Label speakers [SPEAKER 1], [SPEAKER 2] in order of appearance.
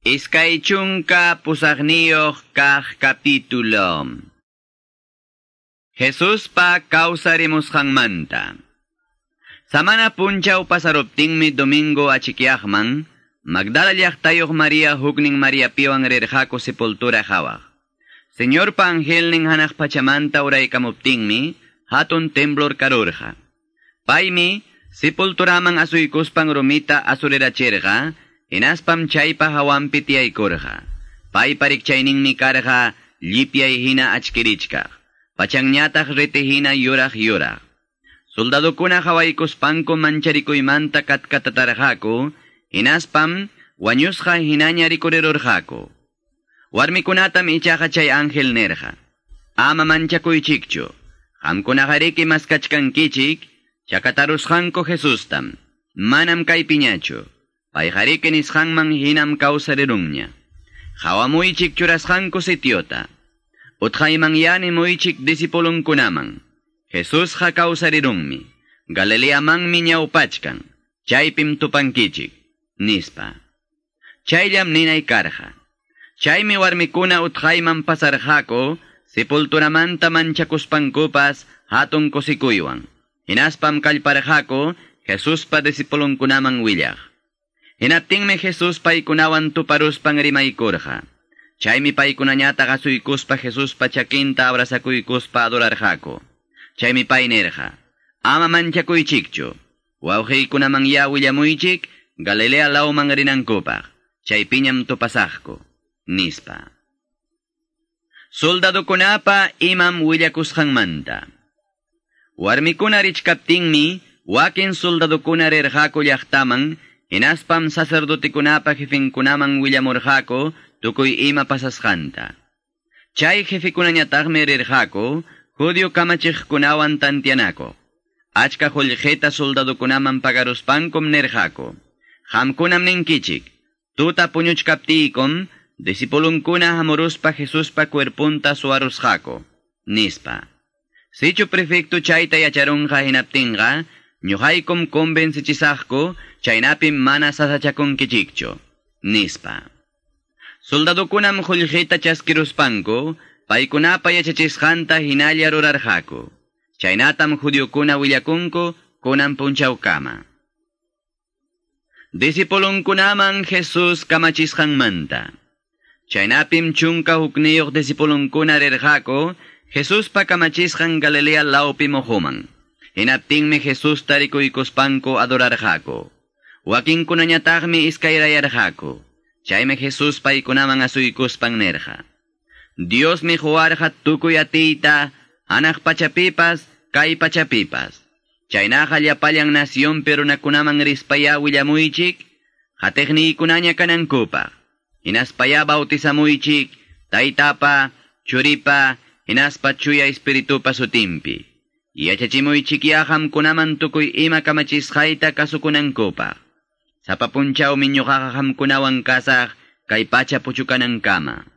[SPEAKER 1] Iskay chunka pusaqniyuq kaq capítulo. Jesús pa kawsarimusqanmanta. Samana punchaw pasaruptinmi domingo achikyaqman, Magdala llaqtayuq María huknin María piwan rirqaku sepultura hawaq. Señor pa angel nin hanaq pachamanta uraykamuptinmi, hatun temblor karurqa. Paymi, sepulturaman asuykuspan rumita asurirachirqa, inaspam chaypa hawampi tiyaykurqa. Pay parikchayninmi karqa, llipyay hina achkirichkaq. Pachangñataq riti hina yuraq. Soldadukuna hawaykuspanku mancharikuymanta katkatatarqaku, inaspam wañusqa hinaña rikurirurqaku. Warmikunatam ichaqa chay ángel nerqa. Ama manchakuychikchu. Qamkunaqa maskachkankichik, chakatarusqanku Jesustam. Manam kaypiñachu. Payqa nisqanman hinam kawsarirunña. Hawamuychik churasqanku sitiota. Utqaymanyani muychik disipulunkunaman. Jesusqa kawsarirunmi. Galileamanmi ñawpachkan. Chaypim tupankichik. Nispa. Chayllam ninay karqa. Chaymi warmikuna utqayman pasarqaku, sepulturamanta manchakuspankupas hatun kusikuywan. Hinaspam kallparqaku, Jesuspa disipulunkunaman willaq. Hinaptinmi Jesus paykunawan tuparuspan rimaykurqa. Chaymi paykunañataq asuykuspa Jesuspa chakinta abrazakuykuspa adorarqaku. Chaymi pay nerqa. Ama manchakuychikchu. Wawqiykunaman ya willamuychik, Galilea lawman rinankupaq. Chaypiñam tupasaqku. Nispa. Soldadukunapa imam willakusqanmanta. Warmikuna richkaptinmi, wakin soldadukuna rirqaku llaqtaman, inaspam sacerdotikunapa jefinkunaman willamurqaku, tukuy ima pasasqanta. Chay jefikunañataqmi rirqaku, Judio kamachiqkunawan tantianaku. Achka qullqita soldadukunaman pagaruspankum nirqaku. Qamkunam ninkichik, tuta puñuchkaptiykum, disipulunkuna hamuruspa Jesuspa cuerpunta suarusqaku. Nispa. Sichu prefecto chayta yacharunqa hinaptinqa, ñuqaykum convencichisaqku, chaynapim mana sasachakunkichikchu. Nispa. Soldadukunam qullqita chaskiruspanku, paykunapa yachachisqanta hinalla rurarqaku. Chaynatam judiokuna willakunku, kunan punchawkama. Disipulunkunaman Jesus kamachisqanmanta. Chaynapim chunka hukniyuq disipulunkuna rirqaku, Jesuspa kamachisqan Galilea lawpi mohuman. Hinaptinmi Jesus tarikuykuspanku adorarqaku. Wakinkunañataqmi iskayrayarqaku. Chaymi Jesus paykunaman asuykuspan nerqa. Dios mi huarqa tukuy atiyta, hanaq pachapipas, kay pachapipas. Chaynaqa llapallan nación perunakunaman rispaya willamuychik, hatiqniykunaña kanankupaq. Hinaspaya bautizamuychik, taytapa, churipa, hinaspa chuya espiritupa sutimpi. Yachachimuychik hamkunaman tukuy ima kamachisqayta kasukunankupaq. Sapapunchaw miñuqaqa hamkunawan kasaq, kay pacha puchukanankama.